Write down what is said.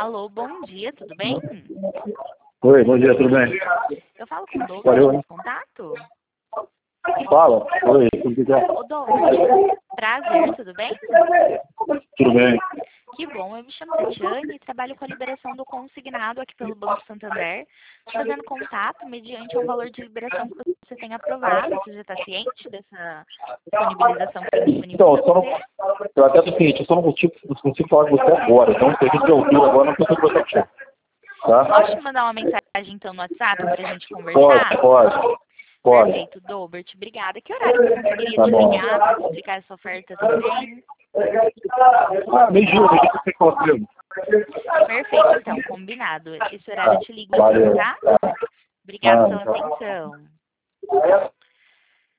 Alô, bom dia, tudo bem? Oi, bom dia, tudo bem? Eu falo com o Douglas Valeu, de hein? contato? Fala. Oi, tudo bem? Ô, Douglas, prazer, tudo bem? Tudo bem. Que bom, eu me chamo Tatiane e trabalho com a liberação do consignado aqui pelo Banco Santander, fazendo contato mediante um valor de liberação que você tem aprovado. Você já está ciente dessa disponibilização que tem disponível Então, para você? eu até tô seguinte, eu só não consigo falar com você agora, então se a gente ouvir agora, não consigo conversar contigo. Tá? Posso te mandar uma mensagem então no WhatsApp para a gente Pode, conversar? pode. Perfeito, Dobert, obrigada. Que horário que eu conseguiria Tá te bom. ligar para te explicar essa oferta também? Meio-dia que você fala comigo. Perfeito, então, combinado. Esse horário eu te ligo então, Valeu. tá? Obrigada pela atenção.